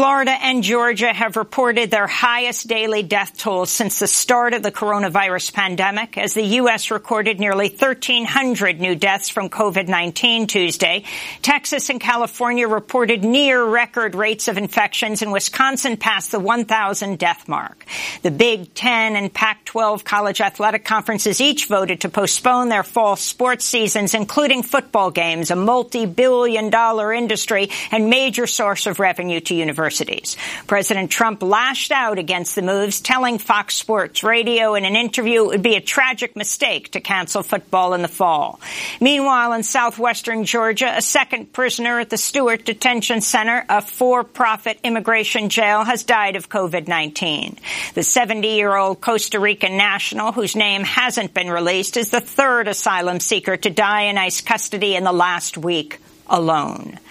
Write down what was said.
Florida and Georgia have reported their highest daily death tolls since the start of the coronavirus pandemic, as the U.S. recorded nearly 1,300 new deaths from COVID-19 Tuesday. Texas and California reported near-record rates of infections, and Wisconsin passed the 1,000 death mark. The Big Ten and Pac-12 college athletic conferences each voted to postpone their fall sports seasons, including football games, a multi-billion-dollar industry and major source of revenue to universities. President Trump lashed out against the moves, telling Fox Sports Radio in an interview it would be a tragic mistake to cancel football in the fall. Meanwhile, in southwestern Georgia, a second prisoner at the Stewart Detention Center, a for-profit immigration jail, has died of COVID-19. The 70-year-old Costa Rican national, whose name hasn't been released, is the third asylum seeker to die in ICE custody in the last week alone.